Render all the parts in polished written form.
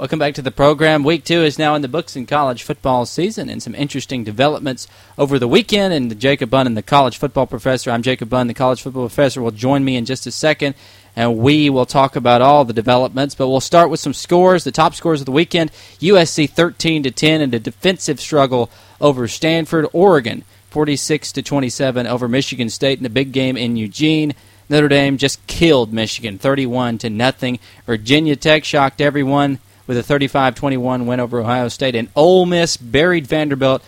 Welcome back to the program. Week 2 is now in the books in college football season, and some interesting developments over the weekend. And Jacob Bunn and the college football professor, I'm Jacob Bunn, the college football professor, will join me in just a second, and we will talk about all the developments. But we'll start with some scores, the top scores of the weekend. USC 13-10 in a defensive struggle over Stanford. Oregon 46-27 over Michigan State in the big game in Eugene. Notre Dame just killed Michigan 31-0. Virginia Tech shocked everyone with a 35-21 win over Ohio State. And Ole Miss buried Vanderbilt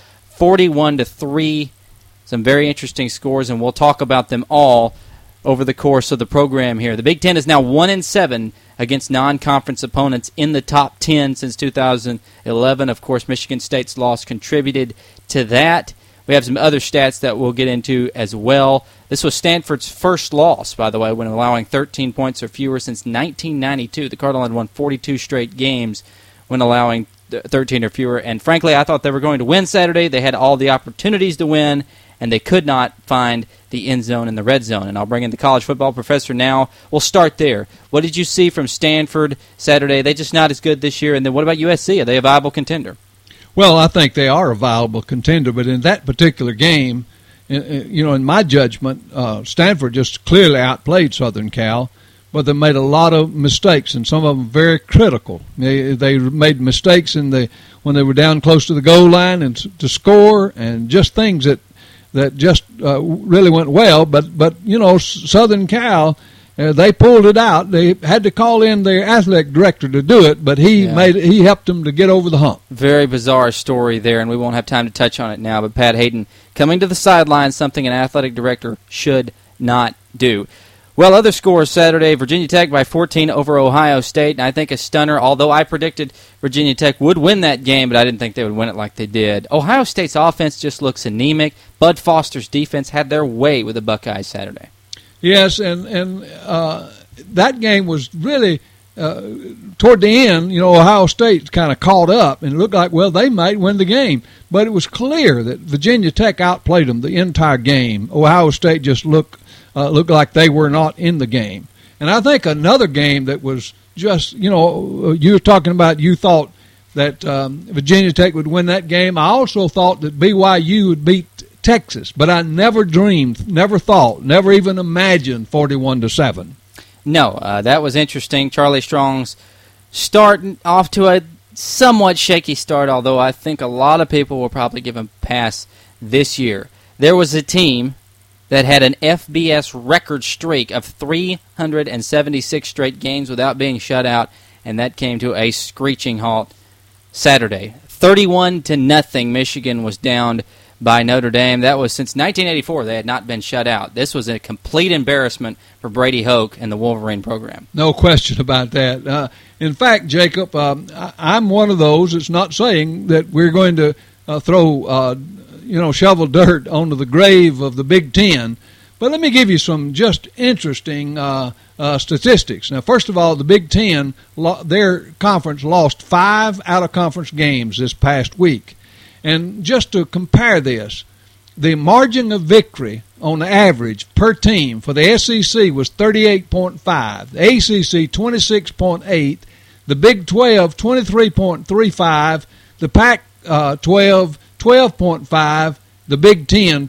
41-3. Some very interesting scores, and we'll talk about them all over the course of the program here. The Big Ten is now 1-7 against non-conference opponents in the top 10 since 2011. Of course, Michigan State's loss contributed to that. We have some other stats that we'll get into as well. This was Stanford's first loss, by the way, when allowing 13 points or fewer since 1992. The Cardinals had won 42 straight games when allowing 13 or fewer. And frankly, I thought they were going to win Saturday. They had all the opportunities to win, and they could not find the end zone and the red zone. And I'll bring in the college football professor now. We'll start there. What did you see from Stanford Saturday? They're just not as good this year. And then what about USC? Are they a viable contender? Well, I think they are a viable contender, but in that particular game, in my judgment, Stanford just clearly outplayed Southern Cal, but they made a lot of mistakes, and some of them very critical. They made mistakes when they were down close to the goal line and to score, and just things that just really went well. But Southern Cal, they pulled it out. They had to call in their athletic director to do it, but he helped them to get over the hump. Very bizarre story there, and we won't have time to touch on it now. But Pat Hayden coming to the sideline, something an athletic director should not do. Well, other scores Saturday, Virginia Tech by 14 over Ohio State, and I think a stunner, although I predicted Virginia Tech would win that game, but I didn't think they would win it like they did. Ohio State's offense just looks anemic. Bud Foster's defense had their way with the Buckeyes Saturday. Yes, and that game was really, toward the end, Ohio State kind of caught up and it looked like, well, they might win the game. But it was clear that Virginia Tech outplayed them the entire game. Ohio State just looked like they were not in the game. And I think another game that was just, you were talking about you thought that Virginia Tech would win that game. I also thought that BYU would beat Texas, but I never dreamed, never thought, never even imagined 41-7. No, that was interesting. Charlie Strong's starting off to a somewhat shaky start, although I think a lot of people will probably give him a pass this year. There was a team that had an FBS record streak of 376 straight games without being shut out, and that came to a screeching halt Saturday. 31-0, Michigan was downed by Notre Dame. That was since 1984 they had not been shut out. This was a complete embarrassment for Brady Hoke and the Wolverine program. No question about that. In fact, Jacob, I'm one of those that's not saying that we're going to throw shovel dirt onto the grave of the Big Ten, but let me give you some just interesting statistics. Now, first of all, the Big Ten, their conference lost 5 out-of-conference games this past week. And just to compare this, the margin of victory on the average per team for the SEC was 38.5, the ACC 26.8, the Big 12 23.35, the Pac-12 12.5, the Big 10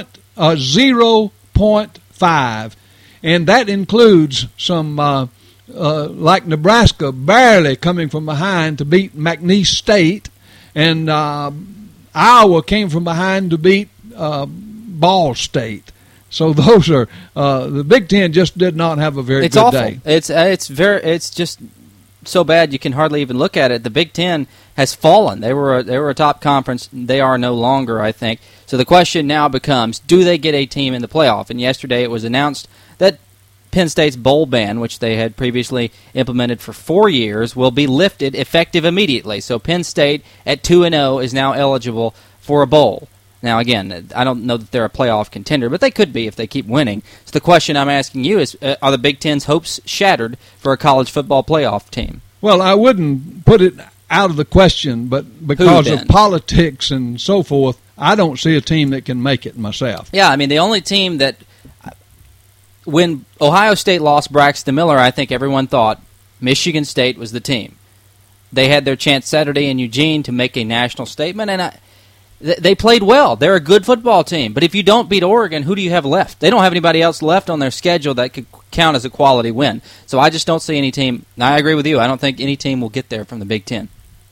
0.5, and that includes some like Nebraska barely coming from behind to beat McNeese State, and Iowa came from behind to beat Ball State. So those are the Big Ten just did not have a very good day. It's just so bad you can hardly even look at it. The Big Ten has fallen. They were a top conference. They are no longer, I think. So the question now becomes, do they get a team in the playoff? And yesterday it was announced that Penn State's bowl ban, which they had previously implemented for 4 years, will be lifted effective immediately. So Penn State at 2-0 is now eligible for a bowl. Now, again, I don't know that they're a playoff contender, but they could be if they keep winning. So the question I'm asking you is, are the Big Ten's hopes shattered for a college football playoff team? Well, I wouldn't put it out of the question, but because of politics and so forth, I don't see a team that can make it myself. Yeah, I mean, the only team that, when Ohio State lost Braxton Miller, I think everyone thought Michigan State was the team. they had their chance Saturday in Eugene to make a national statement, and they played well. They're a good football team. But if you don't beat Oregon, who do you have left? They don't have anybody else left on their schedule that could count as a quality win. So I just don't see any team. I agree with you. I don't think any team will get there from the Big Ten.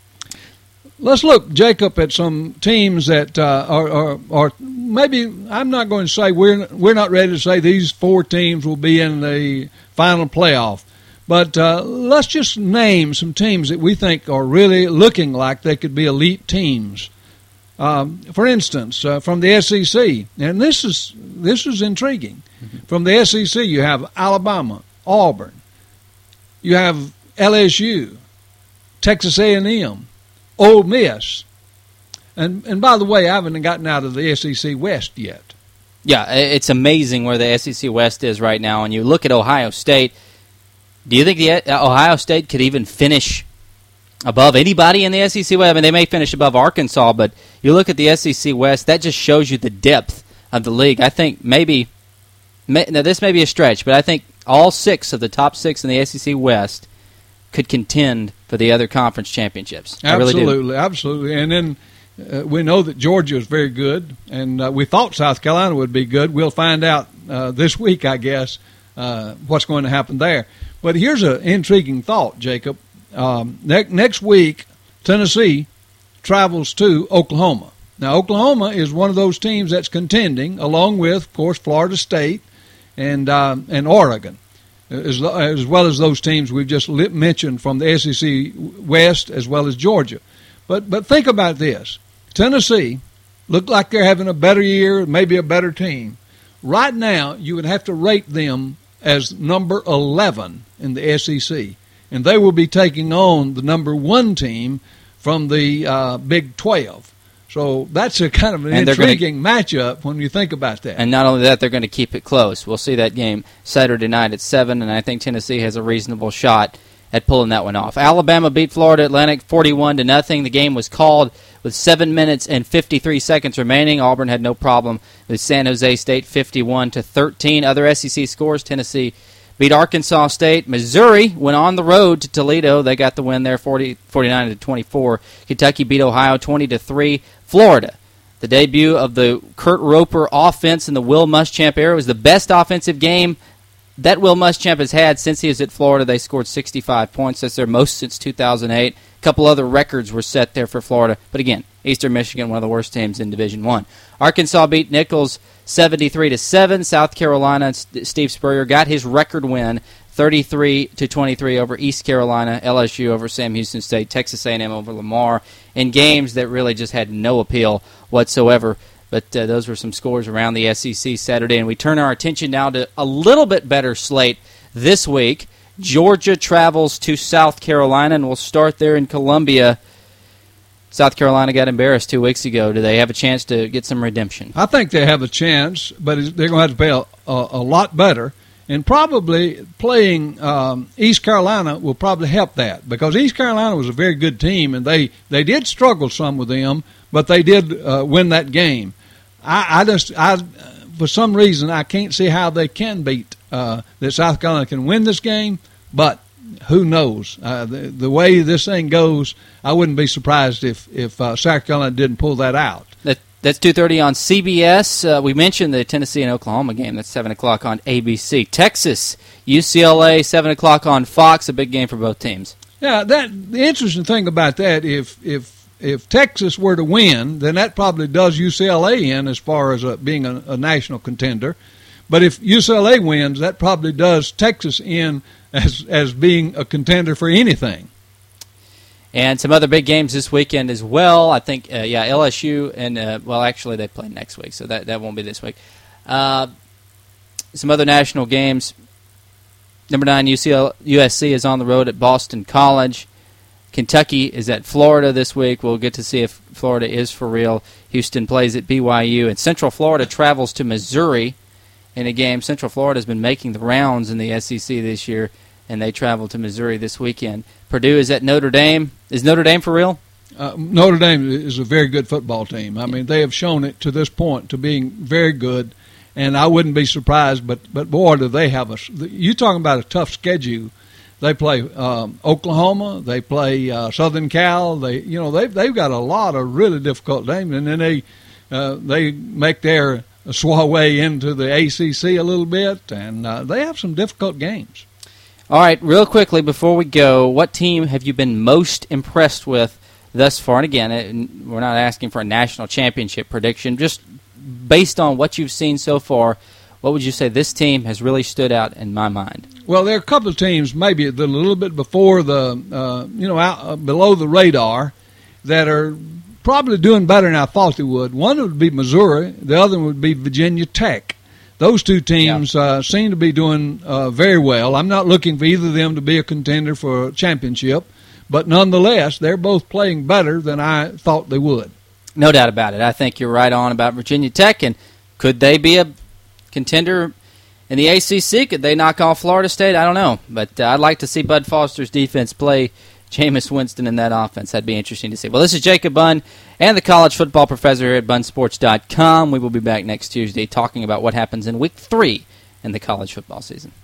Let's look, Jacob, at some teams that are maybe, I'm not going to say we're not ready to say these 4 teams will be in the final playoff. But let's just name some teams that we think are really looking like they could be elite teams. For instance, from the SEC, and this is intriguing. Mm-hmm. From the SEC, you have Alabama, Auburn, you have LSU, Texas A&M, Ole Miss, and by the way, I haven't gotten out of the SEC West yet. Yeah, it's amazing where the SEC West is right now. And you look at Ohio State. Do you think Ohio State could even finish above anybody in the SEC West? I mean, they may finish above Arkansas, but you look at the SEC West, that just shows you the depth of the league. I think now this may be a stretch, but I think all 6 of the top 6 in the SEC West could contend for the other conference championships. Absolutely, absolutely. And then we know that Georgia is very good, and we thought South Carolina would be good. We'll find out this week, I guess, what's going to happen there. But here's an intriguing thought, Jacob. Next week, Tennessee travels to Oklahoma. Now, Oklahoma is one of those teams that's contending, along with, of course, Florida State and Oregon, as well as those teams we've just mentioned from the SEC West, as well as Georgia. But think about this. Tennessee look like they're having a better year, maybe a better team. Right now, you would have to rate them as number 11 in the SEC, and they will be taking on the number 1 team from the Big 12. So that's a kind of an intriguing matchup when you think about that. And not only that, they're going to keep it close. We'll see that game Saturday night at 7, and I think Tennessee has a reasonable shot at pulling that one off. Alabama beat Florida Atlantic 41-0. The game was called with 7 minutes and 53 seconds remaining. Auburn had no problem with San Jose State 51-13. Other SEC scores: Tennessee beat Arkansas State. Missouri went on the road to Toledo. They got the win there 49-24. Kentucky beat Ohio 20-3. Florida, the debut of the Kurt Roper offense in the Will Muschamp era, was the best offensive game that Will Muschamp has had since he was at Florida. They scored 65 points. That's their most since 2008. A couple other records were set there for Florida. But again, Eastern Michigan, one of the worst teams in Division I. Arkansas beat Nichols 73-7. South Carolina, Steve Spurrier got his record win 33-23 over East Carolina. LSU over Sam Houston State. Texas A&M over Lamar, in games that really just had no appeal whatsoever. But those were some scores around the SEC Saturday. And we turn our attention now to a little bit better slate this week. Georgia travels to South Carolina, and we'll start there in Columbia. South Carolina got embarrassed 2 weeks ago. Do they have a chance to get some redemption? I think they have a chance, but they're going to have to play a lot better. And probably playing East Carolina will probably help that, because East Carolina was a very good team, and they did struggle some with them, but they did win that game. I for some reason, I can't see how they can beat that South Carolina can win this game, but who knows? The way this thing goes, I wouldn't be surprised if South Carolina didn't pull that out. That's 2:30 on CBS. We mentioned the Tennessee and Oklahoma game. That's 7 o'clock on ABC. Texas, UCLA, 7 o'clock on Fox. A big game for both teams. Yeah, the interesting thing about that, if Texas were to win, then that probably does UCLA in as far as being a national contender. But if UCLA wins, that probably does Texas in as being a contender for anything. And some other big games this weekend as well. I think, LSU and, actually they play next week, so that won't be this week. Some other national games. Number 9, USC is on the road at Boston College. Kentucky is at Florida this week. We'll get to see if Florida is for real. Houston plays at BYU. And Central Florida travels to Missouri in a game. Central Florida has been making the rounds in the SEC this year, and they travel to Missouri this weekend. Purdue is at Notre Dame. Is Notre Dame for real? Notre Dame is a very good football team. I mean, they have shown it to this point to being very good, and I wouldn't be surprised. But boy, do they have you're talking about a tough schedule They play Oklahoma. They play Southern Cal. They've got a lot of really difficult games, and then they make their sway into the ACC a little bit, and they have some difficult games. All right, real quickly before we go, what team have you been most impressed with thus far? And again, we're not asking for a national championship prediction. Just based on what you've seen so far, what would you say this team has really stood out in my mind? Well, there are a couple of teams maybe that a little bit before below the radar that are probably doing better than I thought they would. One would be Missouri. The other would be Virginia Tech. Those two teams seem to be doing very well. I'm not looking for either of them to be a contender for a championship, but nonetheless, they're both playing better than I thought they would. No doubt about it. I think you're right on about Virginia Tech, and could they be a contender in the ACC? Could they knock off Florida State? I don't know, but I'd like to see Bud Foster's defense play Jameis Winston in that offense. That'd be interesting to see. Well, this is Jacob Bunn and the college football professor here at bunsports.com. We will be back next Tuesday talking about what happens in Week 3 in the college football season.